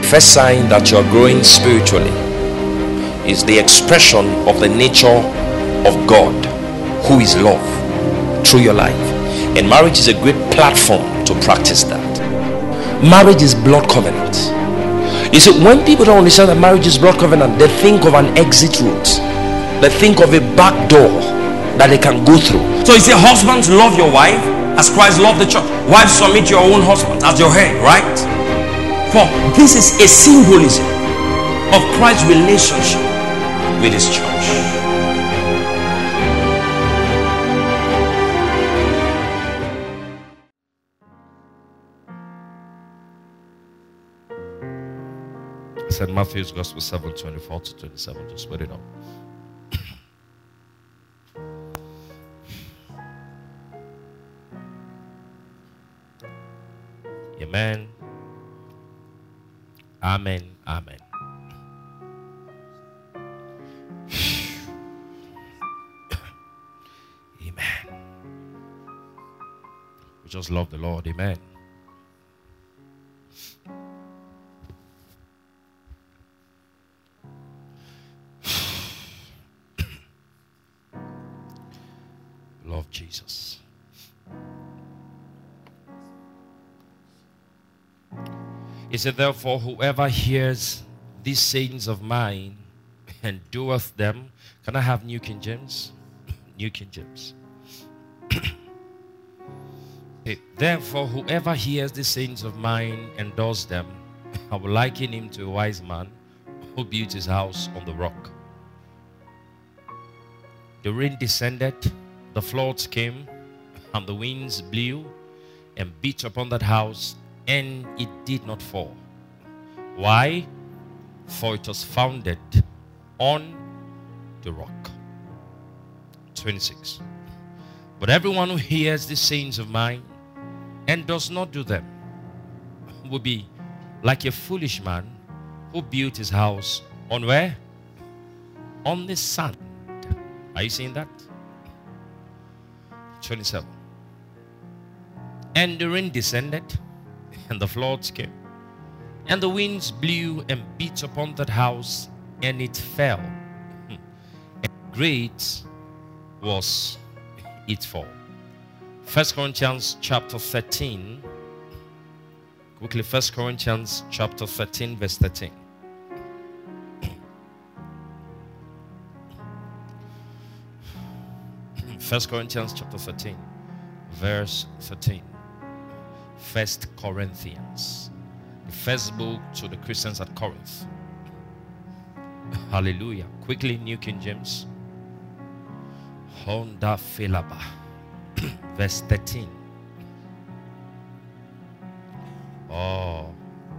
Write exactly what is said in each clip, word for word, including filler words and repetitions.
First sign that you are growing spiritually is the expression of the nature of God, who is love, through your life. And marriage is a great platform to practice that. Marriage is blood covenant. You see, when people don't understand that marriage is blood covenant, they think of an exit route. They think of a back door that they can go through. So you say, husbands, love your wife as Christ loved the church. Wives, submit your own husband as your head, right? For this is a symbolism of Christ's relationship with his church. Saint Matthew's Gospel seven twenty-four to twenty-seven. Just put it up. Amen. Amen. Amen. Amen. We just love the Lord. Amen. Love Jesus. He said, therefore, whoever hears these sayings of mine and doeth them. Can I have New King James? New King James. Okay. Therefore, whoever hears these sayings of mine and does them, I will liken him to a wise man who built his house on the rock. The rain descended, the floods came, and the winds blew and beat upon that house, and it did not fall. Why? For it was founded on the rock. twenty-six. But everyone who hears these sayings of mine and does not do them will be like a foolish man who built his house on where? On the sand. Are you seeing that? twenty-seven. And the rain descended, and the floods came, and the winds blew and beat upon that house, and it fell. And great was its fall. First Corinthians chapter thirteen. Quickly, First Corinthians chapter thirteen, verse thirteen. First Corinthians chapter thirteen, verse thirteen. First Corinthians, the first book to the Christians at Corinth. Hallelujah. Quickly, New King James. Honda Philaba, verse thirteen. Oh.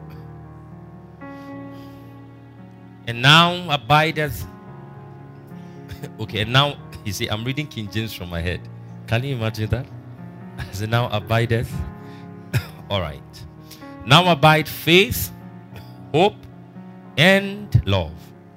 And now abideth. Okay, and now, you see, I'm reading King James from my head. Can you imagine that? So now abideth. All right. Now abide faith, hope, and love.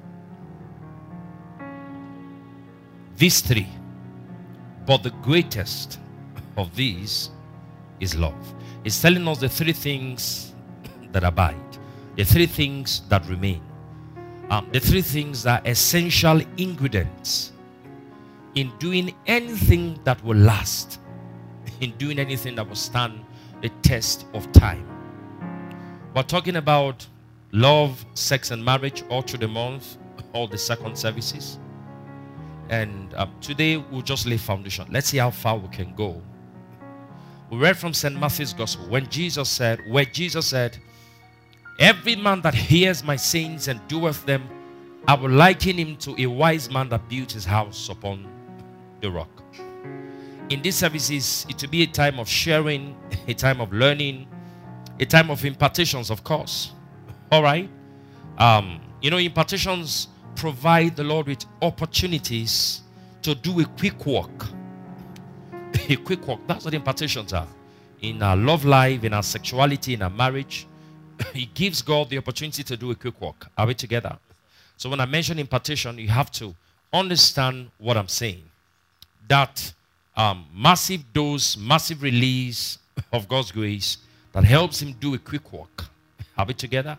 These three. But the greatest of these is love. It's telling us the three things that abide. The three things that remain. Um, the three things that are essential ingredients in doing anything that will last. In doing anything that will stand the test of time. We're talking about love, sex, and marriage all through the month, all the second services. And um, today we'll just lay foundation. Let's see how far we can go. We read from Saint Matthew's Gospel when Jesus said, where Jesus said, every man that hears my sayings and doeth them, I will liken him to a wise man that built his house upon the rock. In these services, it will be a time of sharing, a time of learning, a time of impartations, of course. All right? Um, you know, impartations provide the Lord with opportunities to do a quick walk. A quick walk. That's what impartations are. In our love life, in our sexuality, in our marriage, He gives God the opportunity to do a quick walk. Are we together? So when I mention impartation, you have to understand what I'm saying. That um, massive dose, massive release of God's grace that helps him do a quick walk. Are we together?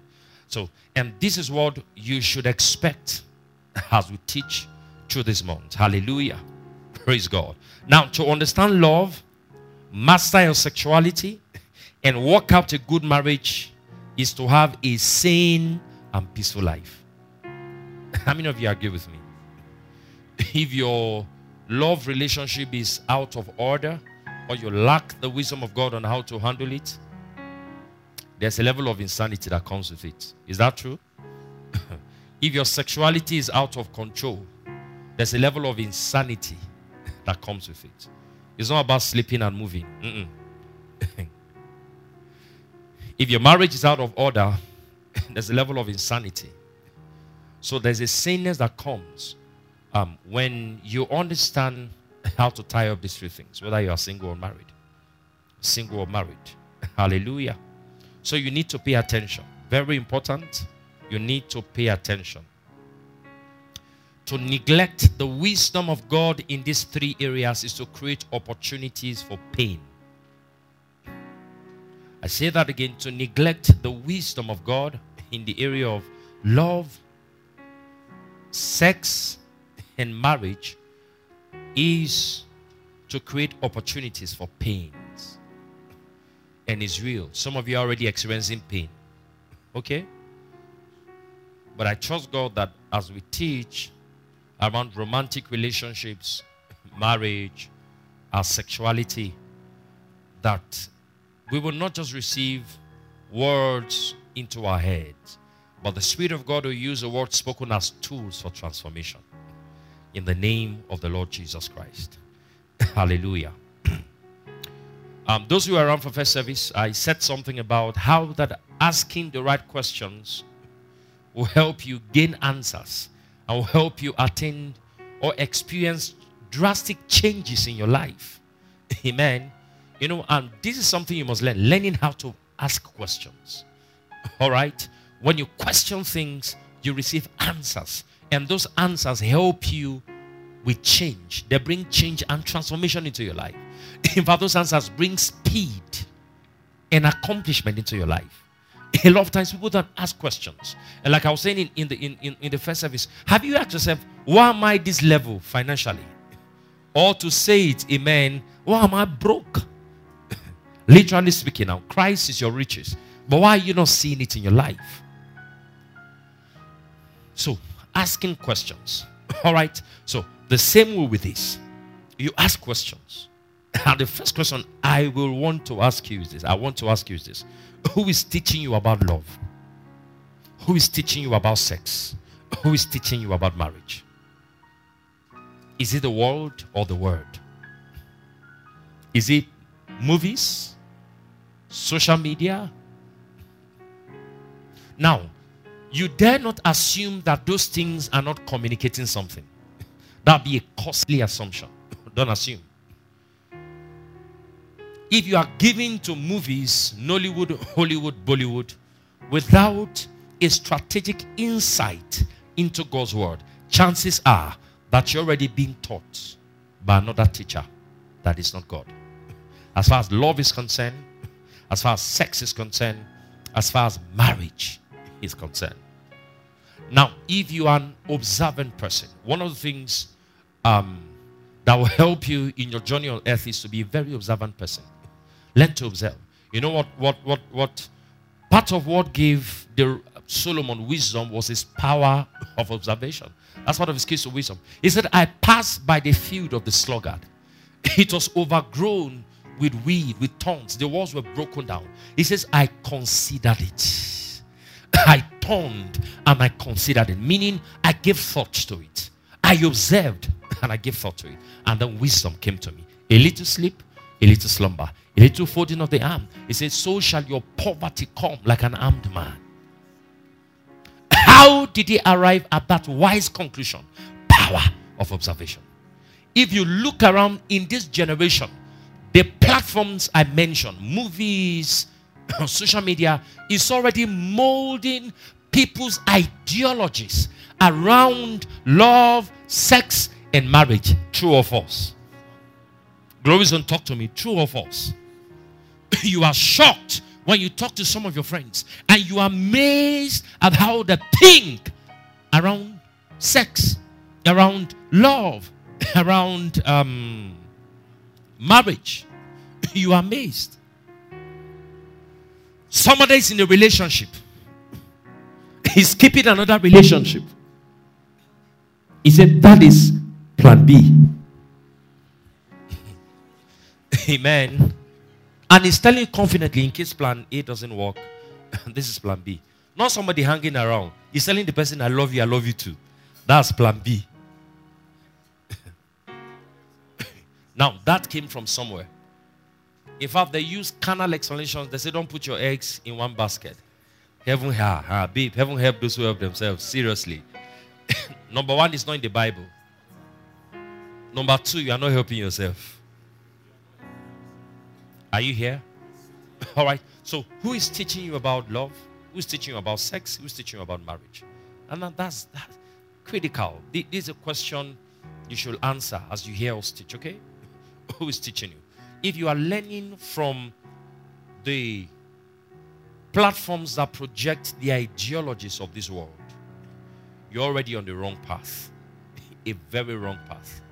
So, and this is what you should expect as we teach through this month. Hallelujah. Praise God. Now, to understand love, master your sexuality, and work out a good marriage is to have a sane and peaceful life. How many of you agree with me? If your love relationship is out of order, or you lack the wisdom of God on how to handle it, there's a level of insanity that comes with it. Is that true? If your sexuality is out of control, there's a level of insanity that comes with it. It's not about sleeping and moving. Mm-mm. If your marriage is out of order, there's a level of insanity. So there's a saneness that comes um, when you understand how to tie up these three things, whether you are single or married. Single or married. Hallelujah. So you need to pay attention. Very important. You need to pay attention. To neglect the wisdom of God in these three areas is to create opportunities for pain. I say that again. To neglect the wisdom of God in the area of love, sex, and marriage is to create opportunities for pains. And it's real. Some of you are already experiencing pain. Okay? But I trust God that as we teach around romantic relationships, marriage, our sexuality, that we will not just receive words into our heads, but the Spirit of God will use the words spoken as tools for transformation. In the name of the Lord Jesus Christ. Hallelujah. um, those who are around for first service, I said something about how that asking the right questions will help you gain answers and will help you attain or experience drastic changes in your life. Amen. You know, and this is something you must learn. Learning how to ask questions. All right? When you question things, you receive answers. And those answers help you with change. They bring change and transformation into your life. In fact, those answers bring speed and accomplishment into your life. A lot of times people don't ask questions. And like I was saying in, in, the, in, in, in the first service, have you asked yourself, why am I this level financially? Or to say it, amen, why am I broke? Literally speaking now, Christ is your riches. But why are you not seeing it in your life? So, asking questions. All right? So, the same way with this. You ask questions. And the first question I will want to ask you is this. I want to ask you is this. Who is teaching you about love? Who is teaching you about sex? Who is teaching you about marriage? Is it the world or the word? Is it movies? Social media? Now, you dare not assume that those things are not communicating something. That would be a costly assumption. Don't assume. If you are giving to movies, Nollywood, Hollywood, Bollywood, without a strategic insight into God's word, chances are that you're already being taught by another teacher that is not God. As far as love is concerned, as far as sex is concerned, as far as marriage is concerned. Now, if you are an observant person, one of the things um, that will help you in your journey on earth is to be a very observant person. Learn to observe. You know what, what, what, what part of what gave the Solomon wisdom was his power of observation. That's part of his keys to wisdom. He said, I passed by the field of the sluggard. It was overgrown with weed, with thorns. The walls were broken down. He says, I considered it. I turned and I considered it. Meaning, I gave thought to it. I observed and I gave thought to it. And then wisdom came to me. A little sleep, a little slumber, a little folding of the arm. He says, so shall your poverty come like an armed man. How did he arrive at that wise conclusion? Power of observation. If you look around in this generation, the platforms I mentioned, movies, social media, is already molding people's ideologies around love, sex, and marriage. True or false? Glories, don't talk to me. True or false? You are shocked when you talk to some of your friends and you are amazed at how they think around sex, around love, around um, marriage. You are amazed. Somebody is in a relationship. He's keeping another relationship. He said that is plan B. Amen. And he's telling you confidently, in case plan A doesn't work, this is plan B. Not somebody hanging around. He's telling the person, I love you, I love you too. That's plan B. Now, that came from somewhere. In fact, they use carnal explanations. They say, don't put your eggs in one basket. Heaven, ha, ha, babe, heaven help those who help themselves. Seriously. Number one, it's not in the Bible. Number two, you are not helping yourself. Are you here? All right. So, who is teaching you about love? Who is teaching you about sex? Who is teaching you about marriage? And that's, that's critical. This is a question you should answer as you hear us teach, okay? Who is teaching you? If you are learning from the platforms that project the ideologies of this world, you're already on the wrong path. A very wrong path.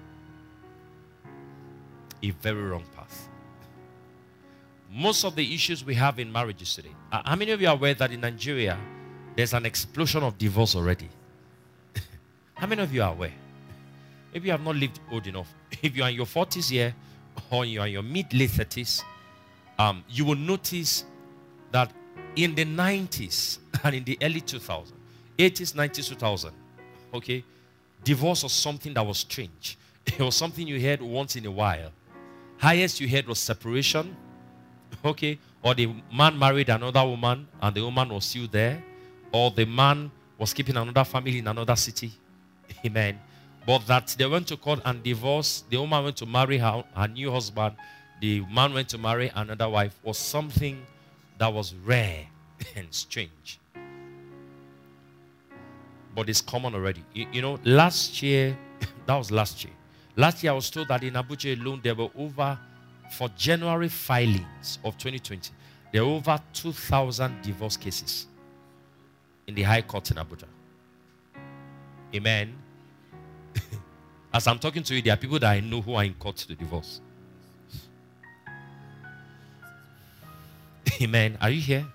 A very wrong path. Most of the issues we have in marriages today. How many of you are aware that in Nigeria, there's an explosion of divorce already? How many of you are aware? If you have not lived old enough, if you are in your forties here, or you are in your mid-late thirties, um, you will notice that in the nineties and in the early two thousands, eighties, nineties, two thousand, okay, divorce was something that was strange. It was something you heard once in a while. Highest you heard was separation, okay, or the man married another woman and the woman was still there, or the man was keeping another family in another city. Amen. But that they went to court and divorced, the woman went to marry her, her new husband, the man went to marry another wife, was something that was rare and strange. But it's common already. You, you know, last year, that was last year. Last year I was told that in Abuja alone, there were over, for January filings of twenty twenty, there were over two thousand divorce cases in the High Court in Abuja. Amen. As I'm talking to you, there are people that I know who are in court to divorce. Amen. Are you here?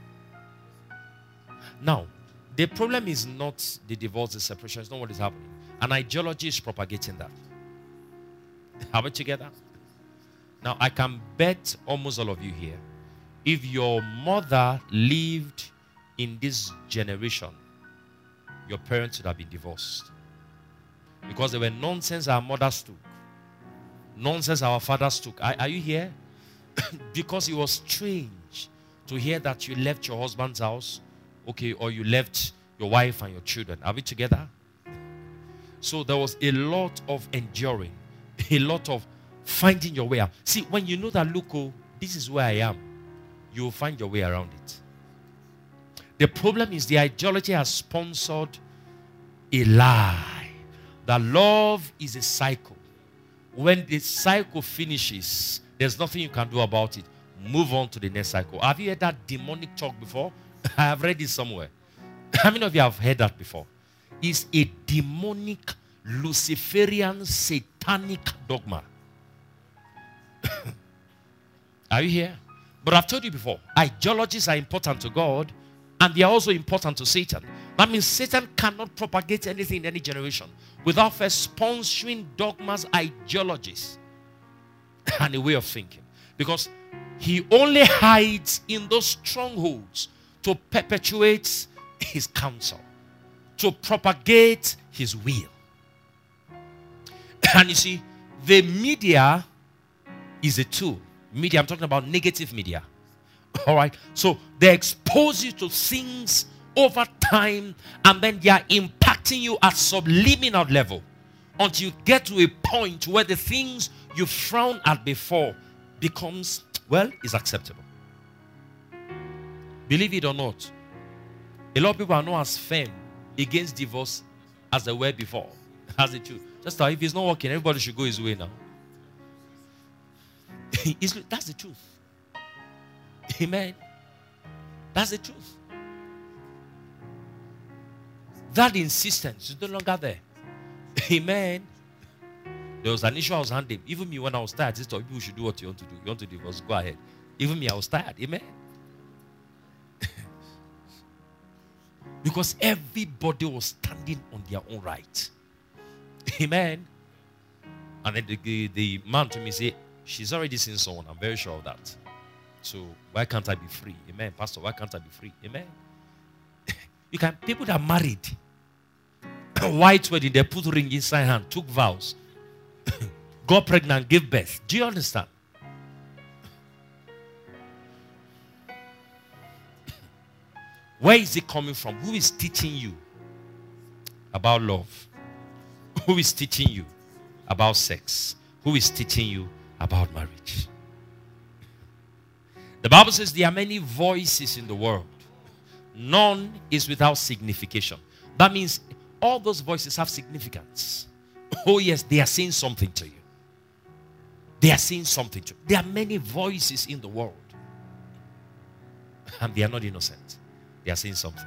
Now, the problem is not the divorce, the separation. It's not what is happening. An ideology is propagating that. Are we together? Now, I can bet almost all of you here, if your mother lived in this generation, your parents would have been divorced. Because there were nonsense our mothers took. Nonsense our fathers took. Are, are you here? Because it was strange to hear that you left your husband's house, okay, or you left your wife and your children. Are we together? So there was a lot of enduring, a lot of finding your way out. See, when you know that, look, oh, this is where I am, you will find your way around it. The problem is the ideology has sponsored a lie. That love is a cycle. When the cycle finishes, there's nothing you can do about it. Move on to the next cycle. Have you heard that demonic talk before? I have read it somewhere. How many of you have heard that before? It's a demonic, Luciferian, satanic dogma. Are you here? But I've told you before, ideologies are important to God, and they are also important to Satan. That means Satan cannot propagate anything in any generation without first sponsoring dogmas, ideologies, and a way of thinking. Because he only hides in those strongholds to perpetuate his counsel, to propagate his will. And you see, the media is a tool. Media, I'm talking about negative media. All right? So they expose you to things over time, and then they are impacting you at subliminal level until you get to a point where the things you frowned at before becomes, well, is acceptable. Believe it or not, a lot of people are not as firm against divorce as they were before. That's the truth. Just like if it's not working, everybody should go his way now. That's the truth. Amen. That's the truth. That insistence is no longer there. Amen. There was an issue I was handling. Even me, when I was tired, I thought people should do what you want to do. You want to divorce, go ahead. Even me, I was tired. Amen. Because everybody was standing on their own right. Amen. And then the, the, the man to me said, she's already seen someone. I'm very sure of that. So why can't I be free? Amen. Pastor, why can't I be free? Amen. You can, people that are married, white wedding, they put ring inside hand, took vows, got pregnant, gave birth. Do you understand? Where is it coming from? Who is teaching you about love? Who is teaching you about sex? Who is teaching you about marriage? The Bible says there are many voices in the world. None is without signification. That means all those voices have significance. Oh yes, they are saying something to you. They are saying something to you. There are many voices in the world. And they are not innocent. They are saying something.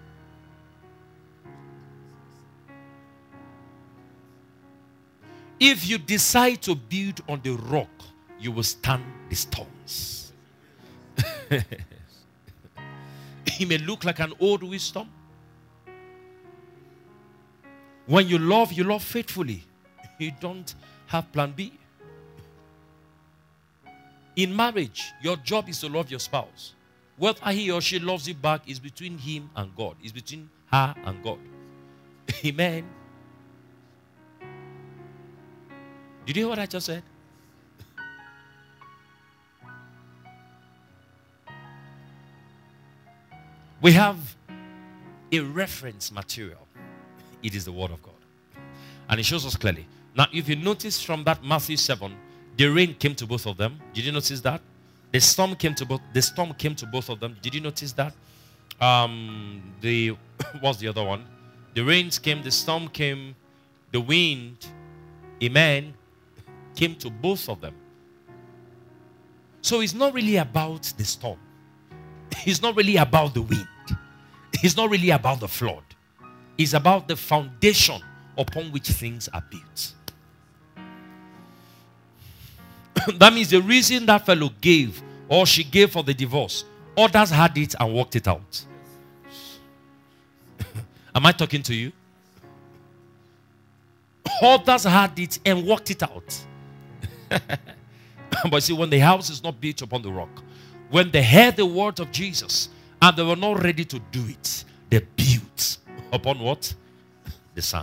If you decide to build on the rock, you will stand the storms. It may look like an old wisdom. When you love, you love faithfully. You don't have plan B. In marriage, your job is to love your spouse. Whether he or she loves you back is between him and God. It's between her and God. Amen. Did you hear what I just said? We have a reference material. It is the Word of God. And it shows us clearly. Now, if you notice from that Matthew seven, the rain came to both of them. Did you notice that? The storm came to both. The storm came to both of them. Did you notice that? Um, the what's the other one? The rains came. The storm came. The wind, amen, came to both of them. So it's not really about the storm. It's not really about the wind. It's not really about the flood. It's about the foundation upon which things are built. That means the reason that fellow gave or she gave for the divorce, others had it and worked it out. Am I talking to you? Others had it and worked it out. But see, when the house is not built upon the rock, when they heard the word of Jesus and they were not ready to do it, they built upon what? The sand.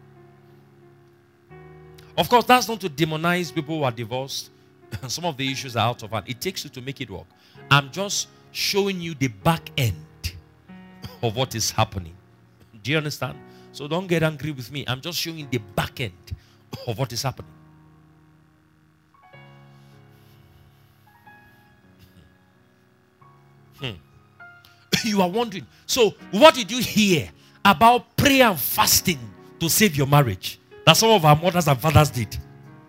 Of course, that's not to demonize people who are divorced. Some of the issues are out of hand. It takes you to make it work. I'm just showing you the back end of what is happening. Do you understand? So don't get angry with me. I'm just showing the back end of what is happening. Hmm. You are wondering, so what did you hear about prayer and fasting to save your marriage that some of our mothers and fathers did?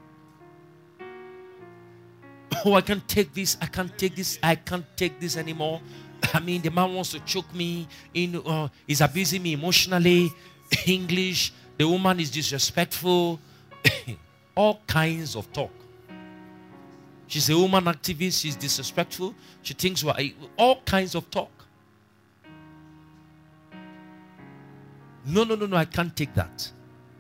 Oh, I can't take this, I can't take this, I can't take this anymore. I mean, the man wants to choke me, in, uh, he's abusing me emotionally, English, the woman is disrespectful, all kinds of talk. She's a woman activist, she's disrespectful, she thinks we're all kinds of talk. No, no, no, no, I can't take that.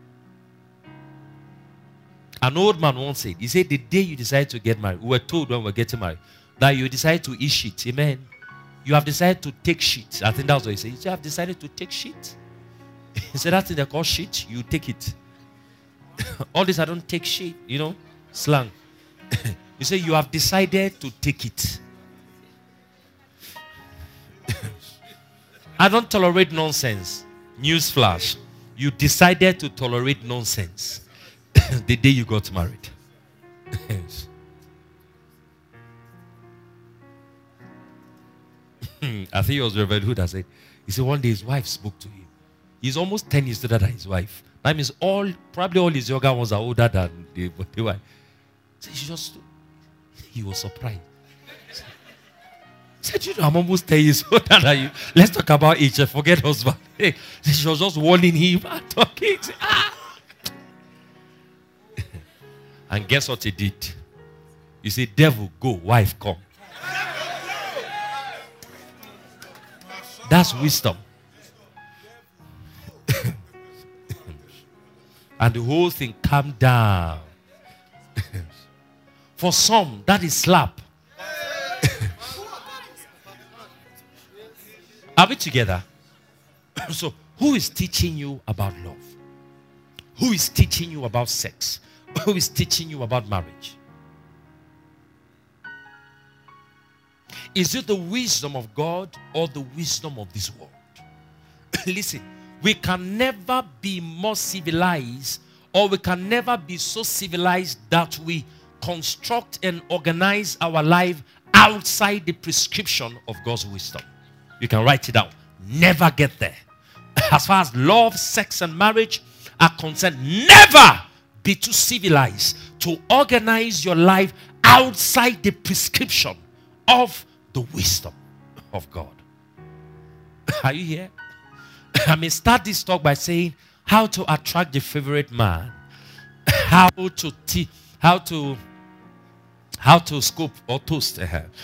An old man once said, he said, the day you decide to get married, we were told when we were getting married, that you decide to eat shit. Amen. You have decided to take shit. I think that's what he said. He said, you have decided to take shit. He said, that thing they call shit, you take it. All this, I don't take shit, you know, slang. You say, you have decided to take it. I don't tolerate nonsense. Newsflash. You decided to tolerate nonsense the day you got married. Yes. I think it was Reverend Hood that said, he said one day his wife spoke to him. He's almost ten years older than his wife. That means all, probably all his younger ones are older than the, the wife. So he just, he was surprised. Said, you know, I'm almost ten years older than you. Let's talk about age. Forget husband. Hey, she was just warning him and talking. Say, ah. And guess what he did? You say, devil, go, wife, come. That's wisdom. And the whole thing calmed down. For some, that is slap. Are we together? So, who is teaching you about love? Who is teaching you about sex? Who is teaching you about marriage? Is it the wisdom of God or the wisdom of this world? Listen, we can never be more civilized, or we can never be so civilized that we construct and organize our life outside the prescription of God's wisdom. You can write it down. Never get there. As far as love, sex, and marriage are concerned, never be too civilized to organize your life outside the prescription of the wisdom of God. Are you here? I may start this talk by saying how to attract the favorite man, how to te- how to how to scoop or toast,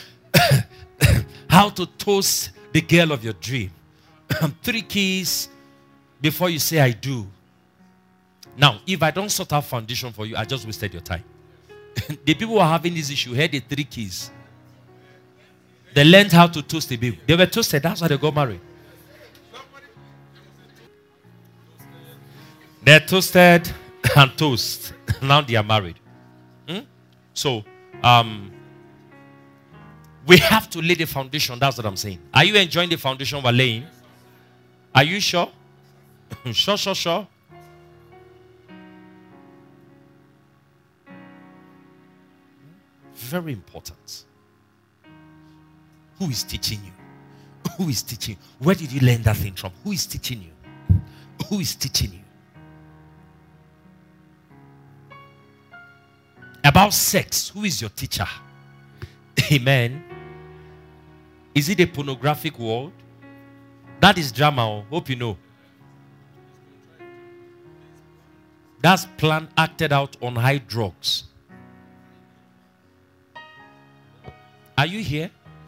how to toast the girl of your dream. Three keys before you say I do. Now, if I don't sort out foundation for you, I just wasted your time. The people who are having this issue had the three keys. They learned how to toast the baby. They were toasted. That's why they got married. They're toasted and toast. Now they are married. Hmm? So, um, we have to lay the foundation. That's what I'm saying. Are you enjoying the foundation we're laying? Are you sure? Sure, sure, sure. Very important. Who is teaching you? Who is teaching? Where did you learn that thing from? Who is teaching you? Who is teaching you? About sex, who is your teacher? Amen. Is it a pornographic world? That is drama. Hope you know. That's plan acted out on high drugs. Are you here?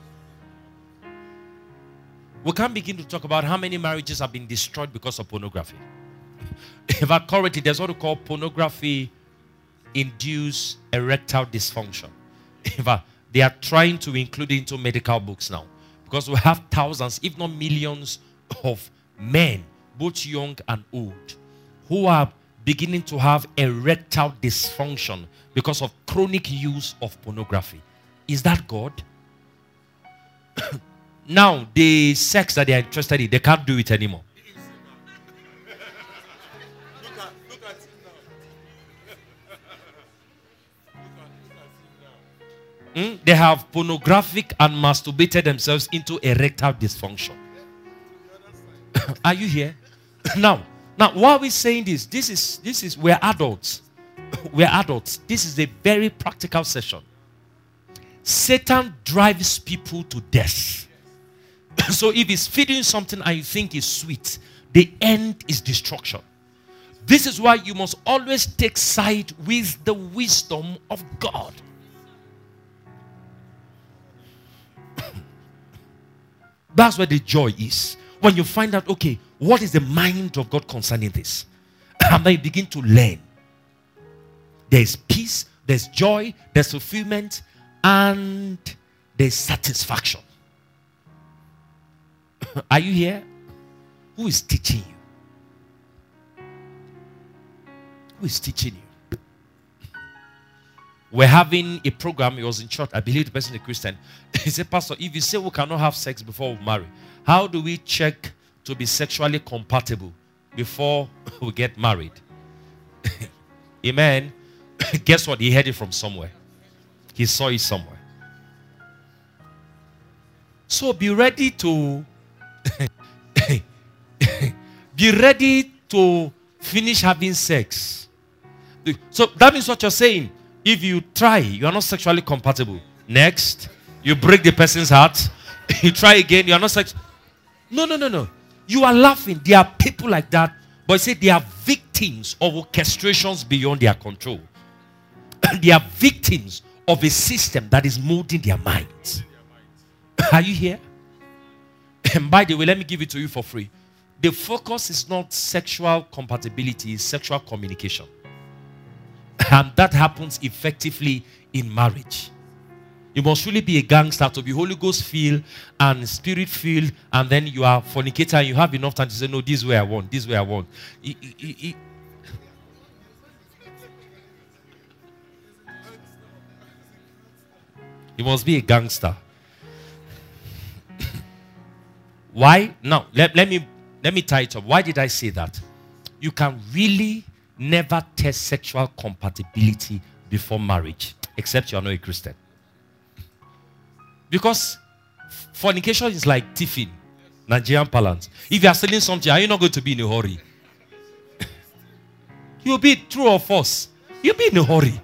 We can't begin to talk about how many marriages have been destroyed because of pornography. In fact, currently, there's what we call pornography induced erectile dysfunction. In fact, they are trying to include it into medical books now. Because we have thousands, if not millions, of men, both young and old, who are beginning to have erectile dysfunction because of chronic use of pornography. Is that God? Now, the sex that they are interested in, they can't do it anymore. Mm? They have pornographic and masturbated themselves into erectile dysfunction. Are you here? Now, now, why are we saying this? This is, this is, we're adults. We're adults. This is a very practical session. Satan drives people to death. So if he's feeding something and you think is sweet, the end is destruction. This is why you must always take side with the wisdom of God. That's where the joy is. When you find out, okay, what is the mind of God concerning this? And then you begin to learn. There's peace, there's joy, there's fulfillment, and there's satisfaction. Are you here? Who is teaching you? Who is teaching you? We're having a program. It was in church. I believe the person is a Christian. He said, Pastor, if you say we cannot have sex before we marry, how do we check to be sexually compatible before we get married? Amen. Guess what? He heard it from somewhere. He saw it somewhere. So be ready to be ready to finish having sex. So that means what you're saying. If you try, you are not sexually compatible. Next, you break the person's heart. You try again, you are not sex. No, no, no, no. You are laughing. There are people like that, but say they are victims of orchestrations beyond their control. They are victims of a system that is molding their minds. Are you here? And by the way, let me give it to you for free. The focus is not sexual compatibility, it's sexual communication. And that happens effectively in marriage. You must really be a gangster to be Holy Ghost filled and Spirit filled, and then you are fornicator and you have enough time to say, no, this is where I want, this is where I want. It, it, it, you must be a gangster. Why? Now, let, let me let me tie it up. Why did I say that? You can really never test sexual compatibility before marriage, except you are not a Christian. Because fornication is like tiffin, Nigerian parlance. If you are selling something, are you not going to be in a hurry? You'll be true or false. You'll be in a hurry.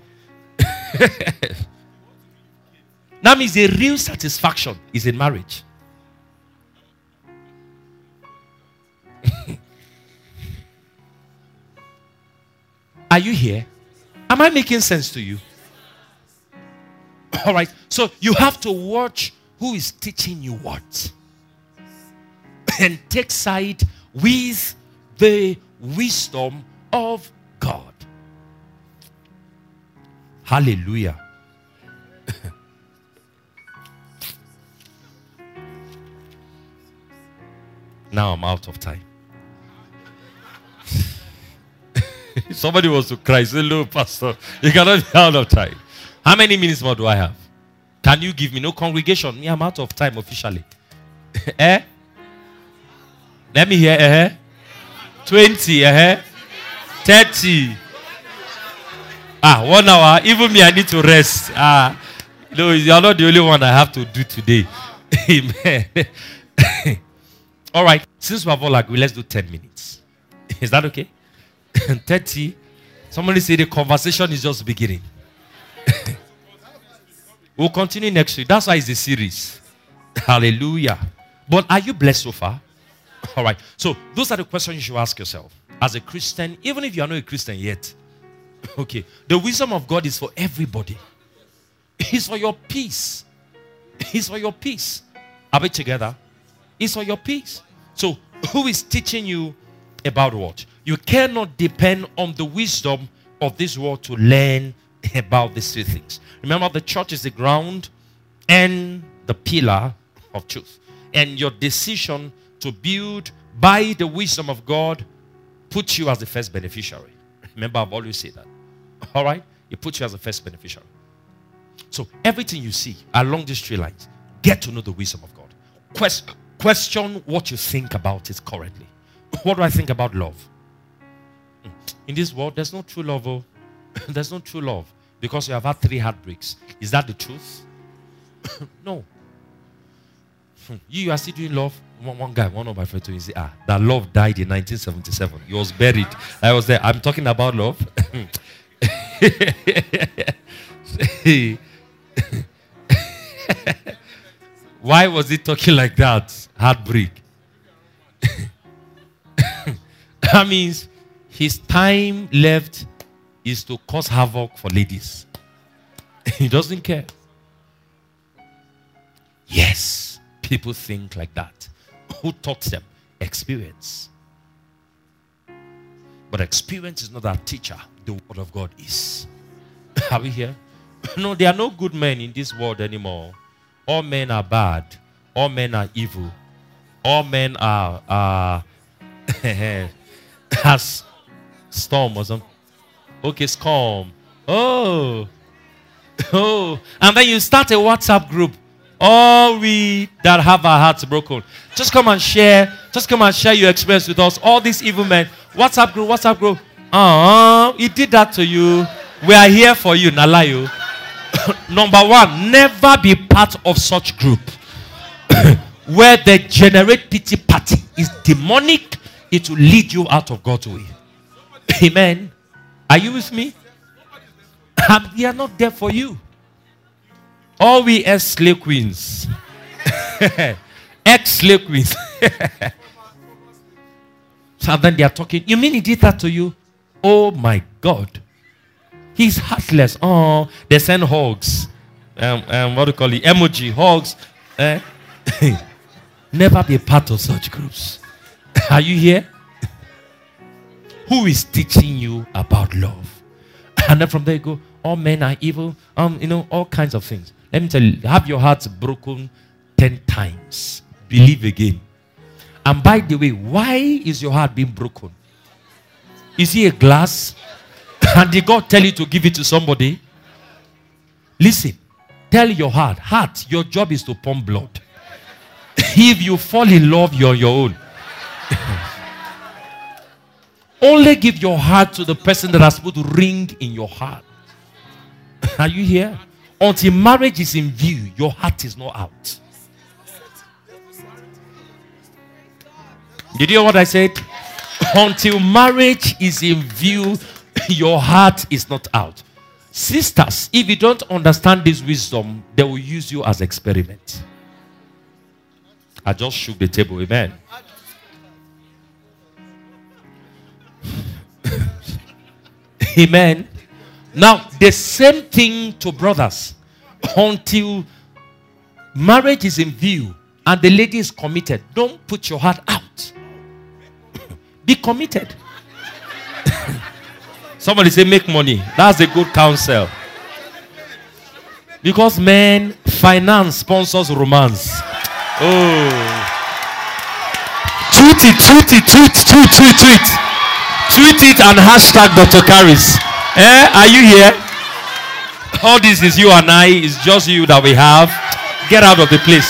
That means the real satisfaction is in marriage. Are you here? Am I making sense to you? All right. So you have to watch who is teaching you what. And take side with the wisdom of God. Hallelujah. Now I'm out of time. Somebody wants to cry. Say, no, Pastor, you cannot be out of time. How many minutes more do I have? Can you give me no congregation? Me, I'm out of time officially. Eh? Let me hear. Eh? twenty. Eh? thirty. Ah, one hour. Even me, I need to rest. Ah, no, you're not the only one I have to do today. Amen. All right. Since we have all agreed, let's do ten minutes. Is that okay? thirty. Somebody say the conversation is just beginning. We'll continue next week. That's why it's a series. Hallelujah. But are you blessed so far? All right. So those are the questions you should ask yourself. As a Christian, even if you are not a Christian yet. Okay. The wisdom of God is for everybody. It's for your peace. It's for your peace. Are we together? It's for your peace. So who is teaching you about what? You cannot depend on the wisdom of this world to learn about these three things. Remember, the church is the ground and the pillar of truth. And your decision to build by the wisdom of God puts you as the first beneficiary. Remember, I've always said that. All right? It puts you as the first beneficiary. So everything you see along these three lines, get to know the wisdom of God. Quest- question what you think about it currently. What do I think about love? In this world, there's no true love. Oh. There's no true love. Because you have had three heartbreaks. Is that the truth? No. You, you are still doing love. One, one guy, one of my friends told me, say, ah, that love died in nineteen seventy-seven. He was buried. I was there. I'm talking about love. Why was he talking like that? Heartbreak. That means his time left is to cause havoc for ladies. He doesn't care. Yes, people think like that. Who taught them? Experience. But experience is not our teacher. The word of God is. Are we here? No, there are no good men in this world anymore. All men are bad. All men are evil. All men are are has storm or something. Okay, storm. Oh. Oh. And then you start a WhatsApp group. All we that have our hearts broken. Just come and share. Just come and share your experience with us. All these evil men. WhatsApp group, WhatsApp group. Uh-huh. He did that to you. We are here for you, Nalayo. Number one, never be part of such group where they generate pity party. Is demonic. It will lead you out of God's way. Amen. Are you with me? And we are not there for you. All we as slave queens. Ex-slave queens. So then they are talking. You mean he did that to you? Oh my God. He's heartless. Oh, they send hugs. Um, um, what do you call it? Emoji, hugs. Eh? Never be a part of such groups. Are you here? Who is teaching you about love? And then from there you go, all men are evil. Um, you know, all kinds of things. Let me tell you, have your heart broken ten times. Believe again. And by the way, why is your heart being broken? Is it a glass? And did God tell you to give it to somebody? Listen, tell your heart, heart, your job is to pump blood. If you fall in love, you're your own. Only give your heart to the person that has put ring in your heart. Are you here? Until marriage is in view, your heart is not out. Did you hear what I said? Until marriage is in view, your heart is not out. Sisters, if you don't understand this wisdom, they will use you as experiment. I just shook the table, amen. Amen. Now, the same thing to brothers. Until marriage is in view and the lady is committed, don't put your heart out. Be committed. Somebody say make money. That's a good counsel. Because men, finance sponsors romance. Oh. Tweet it, tweet it, tweet, tweet, tweet, tweet. Tweet it and hashtag Doctor Caris. Eh? Are you here? All this is you and I. It's just you that we have. Get out of the place.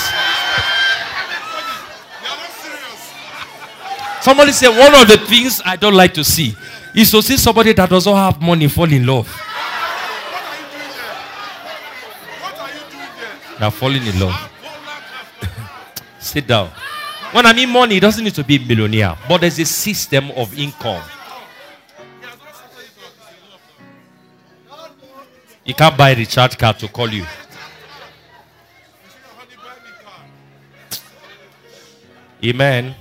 Somebody say one of the things I don't like to see is to see somebody that doesn't have money fall in love. They are falling in love. Sit down. When I mean money, it doesn't need to be a millionaire, but there's a system of income. You can't buy a recharge card to call you. Amen.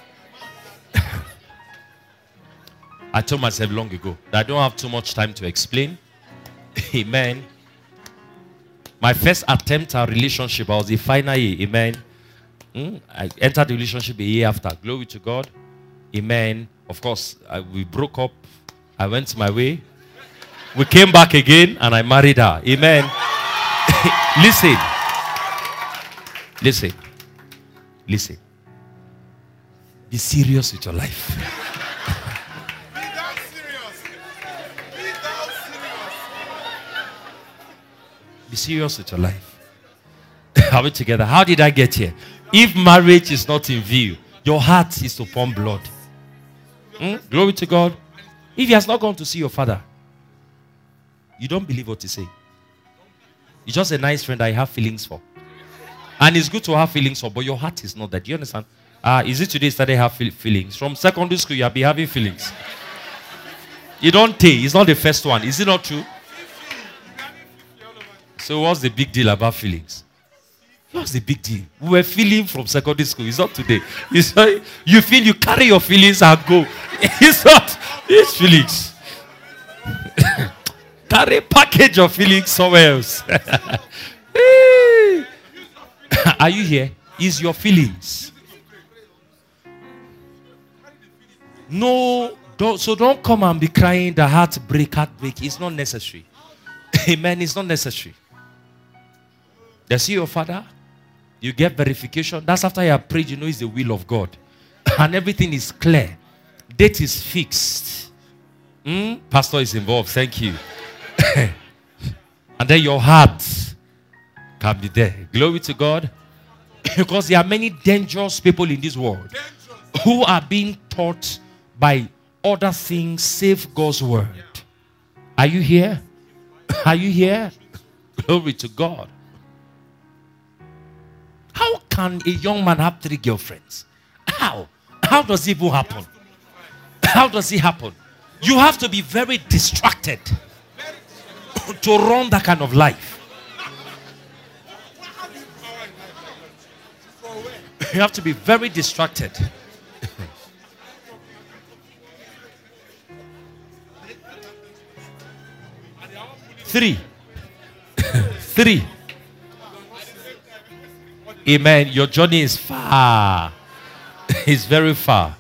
I told myself long ago that I don't have too much time to explain. Amen. My first attempt at relationship, I was in final year. Amen. Mm? I entered the relationship a year after. Glory to God. Amen. Of course, I, we broke up. I went my way. We came back again and I married her. Amen. Listen. Listen. Listen. Be serious with your life. Be serious with your life. Are we together? How did I get here? If marriage is not in view, your heart is to pump blood. Hmm? Glory to God. If he has not gone to see your father, you don't believe what he say. He's just a nice friend that I have feelings for. And it's good to have feelings for, but your heart is not that. Do you understand? Uh, is it today that they have feelings? From secondary school, you have been having feelings. You don't take. It's not the first one. Is it not true? So what's the big deal about feelings? What's the big deal? We were feeling from secondary school. It's not today. It's not, you feel you carry your feelings and go. It's not. It's feelings. Carry package of feelings somewhere else. Are you here? Is your feelings. No, don't, so don't come and be crying the heartbreak, heartbreak. It's not necessary. Amen. It's not necessary. They see your father, you get verification. That's after you have prayed, you know it's the will of God. And everything is clear. Date is fixed. Mm? Pastor is involved. Thank you. And then your heart can be there. Glory to God. Because there are many dangerous people in this world who are being taught by other things save God's word. Are you here? Are you here? Glory to God. How can a young man have three girlfriends? How? How does it even happen? How does it happen? You have to be very distracted to run that kind of life. You have to be very distracted. Three. Three. Amen. Your journey is far. It's very far.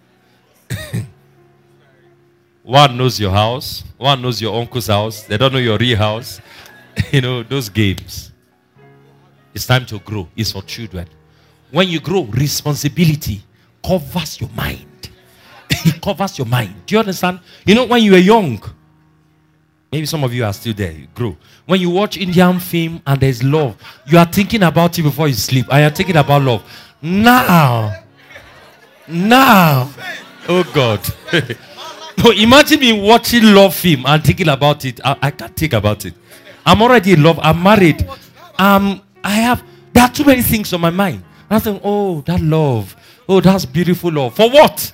One knows your house. One knows your uncle's house. They don't know your real house. You know, those games. It's time to grow. It's for children. When you grow, responsibility covers your mind. It covers your mind. Do you understand? You know, when you were young, maybe some of you are still there, you grow. When you watch Indian film and there's love, you are thinking about it before you sleep. And you're thinking about love. Now, now, oh God. No, imagine me watching love film and thinking about it. I, I can't think about it. I'm already in love. I'm married. Um, I have, there are too many things on my mind. I think, oh, that love. Oh, that's beautiful love. For what?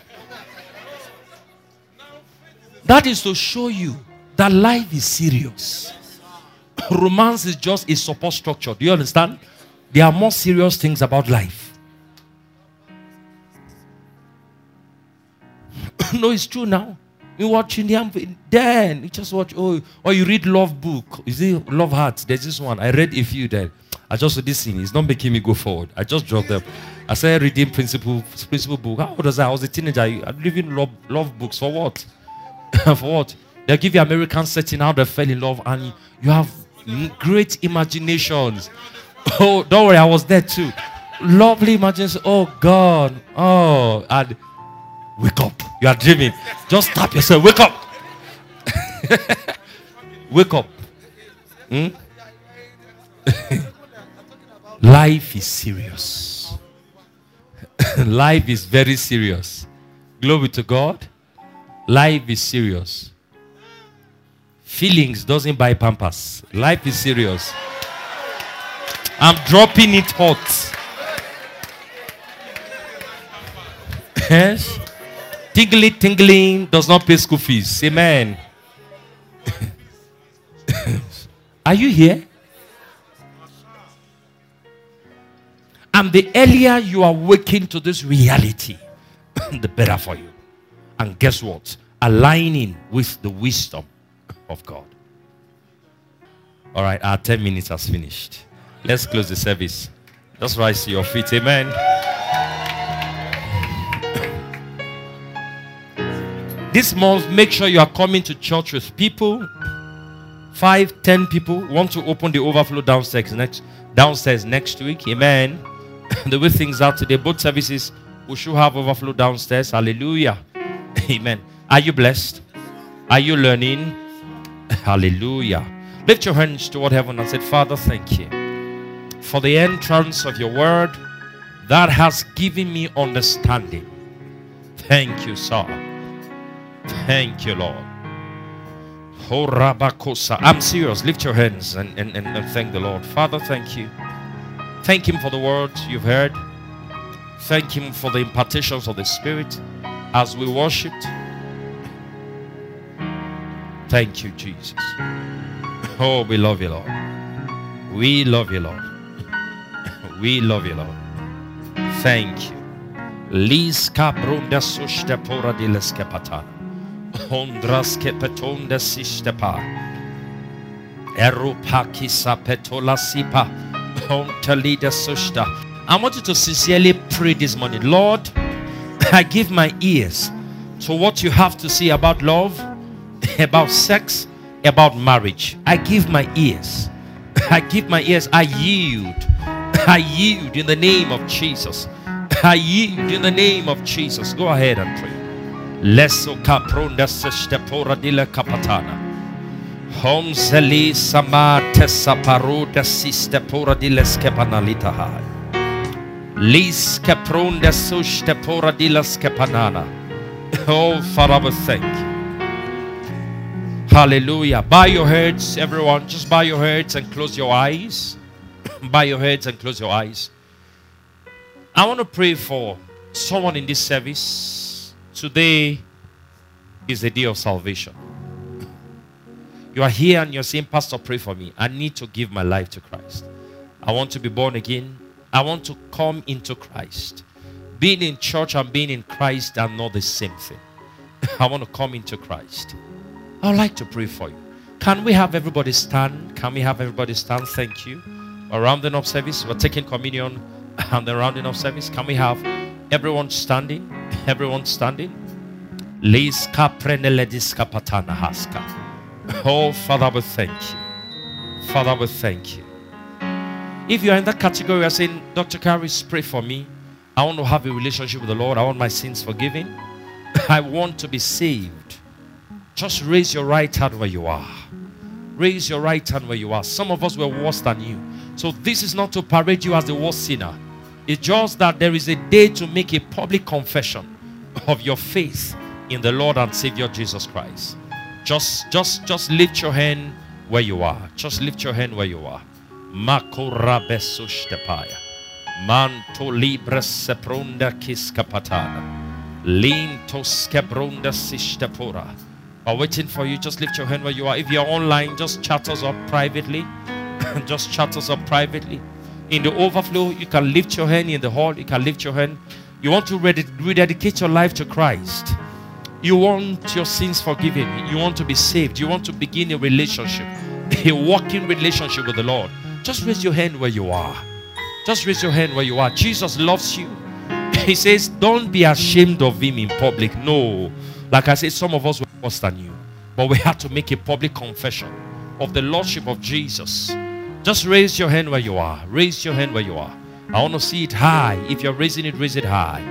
That is to show you that life is serious. Romance is just a support structure. Do you understand? There are more serious things about life. No, it's true now. You watch Indian, then you just watch, oh, or you read love book. You see, love hearts. There's this one. I read a few there. I just said this thing. It's not making me go forward. I just dropped them. I started reading principle, principle book. How old was I? I was a teenager. I'm reading love, love books. For what? For what? They'll give you American setting, how they fell in love, and you have great imaginations. Oh, don't worry, I was there too. Lovely imagination. Oh God. Oh, and wake up. You are dreaming. Just tap yourself. Wake up. Wake up. Hmm? Life is serious. Life is very serious. Glory to God. Life is serious. Feelings doesn't buy pampers. Life is serious. I'm dropping it hot. Yes. Tingling, tingling does not pay school fees. Amen. Are you here? And the earlier you are waking to this reality, the better for you. And guess what? Aligning with the wisdom of God. All right, our ten minutes has finished. Let's close the service. Just rise to your feet. Amen. This month, make sure you are coming to church with people. Five, ten people. Want to open the overflow downstairs next downstairs next week. Amen. The way things are today, both services, we should have overflow downstairs. Hallelujah. Amen. Are you blessed? Are you learning? Hallelujah. Lift your hands toward heaven and say, Father, thank you for the entrance of your word that has given me understanding. Thank you, sir. Thank you, Lord. I'm serious. Lift your hands and, and, and, and thank the Lord. Father, thank you. Thank him for the words you've heard. Thank him for the impartations of the Spirit as we worshiped. Thank you, Jesus. Oh, we love you, Lord. We love you, Lord. We love you, Lord. Thank you. Liska brunda sushte pora dileske patana. Hondraske petonde sistepa. Erupakisa petola sipa. Hontalida sushta. I want you to sincerely pray this morning. Lord, I give my ears to what you have to say about love, about sex, about marriage. I give my ears. I give my ears. I yield. I yield in the name of Jesus. I yield in the name of Jesus. Go ahead and pray. Leso kapronda sestepora dile kapatana. Hom zeli sama tessa paroda sistepora dile skepanalita hai. Lis kapronda sustepora dile skepanana. Oh, Father, we thank you. Hallelujah. Bow your heads, everyone. Just bow your heads and close your eyes. Bow your heads and close your eyes. I want to pray for someone in this service. Today is the day of salvation. You are here and you're saying, Pastor, pray for me. I need to give my life to Christ. I want to be born again. I want to come into Christ. Being in church and being in Christ are not the same thing. I want to come into Christ. I would like to pray for you. Can we have everybody stand? Can we have everybody stand? Thank you. We're rounding up service. We're taking communion and the rounding up service. Can we have everyone standing? Everyone standing. Oh, Father, we thank you. Father, we thank you. If you are in that category, you are saying, Doctor Caris, pray for me. I want to have a relationship with the Lord. I want my sins forgiven. I want to be saved. Just raise your right hand where you are. Raise your right hand where you are. Some of us were worse than you. So this is not to parade you as the worst sinner. It's just that there is a day to make a public confession of your faith in the Lord and Savior Jesus Christ. Just, just, just lift your hand where you are. Just lift your hand where you are. Makorabesushtepaya. Manto libre sepronda kiskapatana. Lintos kebrunda sishtepura. I'm waiting for you. Just lift your hand where you are. If you're online, just chat us up privately. Just chat us up privately. In the overflow, you can lift your hand. In the hall, you can lift your hand. You want to rededicate your life to Christ. You want your sins forgiven. You want to be saved. You want to begin a relationship, a walking relationship with the Lord. Just raise your hand where you are. Just raise your hand where you are. Jesus loves you. He says, don't be ashamed of him in public. No. Like I said, some of us were worse than you. But we had to make a public confession of the Lordship of Jesus. Just raise your hand where you are. Raise your hand where you are. I want to see it high. If you're raising it, raise it high.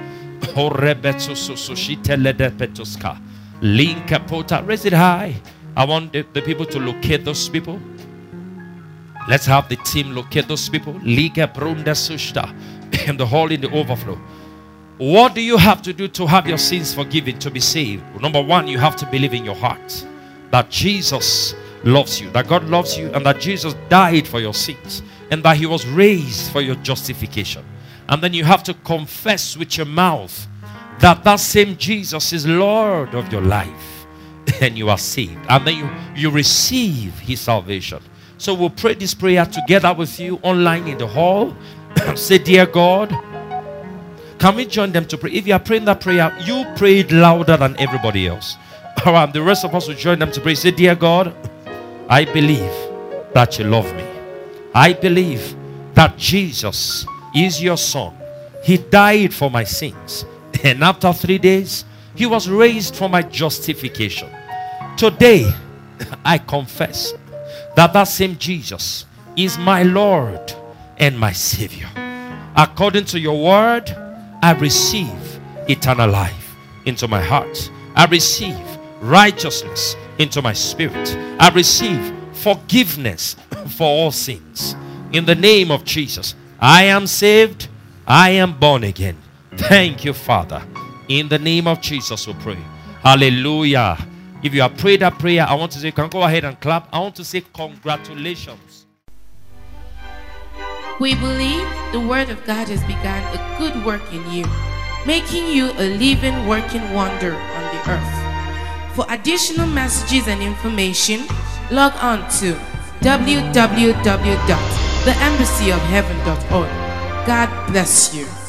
Raise it high. I want the, the people to locate those people. Let's have the team locate those people. Liga Brunda Sushta. In the hall, in the overflow. What do you have to do to have your sins forgiven, to be saved? Number one, you have to believe in your heart that Jesus loves you, that God loves you, and that Jesus died for your sins, and that he was raised for your justification. And then you have to confess with your mouth that that same Jesus is Lord of your life, and you are saved. And then you, you receive his salvation. So we'll pray this prayer together with you online in the hall. Say, dear God, can we join them to pray? If you are praying that prayer, you pray it louder than everybody else. All right, the rest of us will join them to pray. Say, dear God, I believe that you love me. I believe that Jesus is your son. He died for my sins. And after three days, he was raised for my justification. Today, I confess that that same Jesus is my Lord and my Savior. According to your word, I receive eternal life into my heart. I receive righteousness into my spirit. I receive forgiveness for all sins. In the name of Jesus, I am saved. I am born again. Thank you, Father. In the name of Jesus we pray. Hallelujah. If you have prayed that prayer, I want to say, you can go ahead and clap. I want to say congratulations. We believe the Word of God has begun a good work in you, making you a living, working wonder on the earth. For additional messages and information, log on to w w w dot the embassy of heaven dot org. God bless you.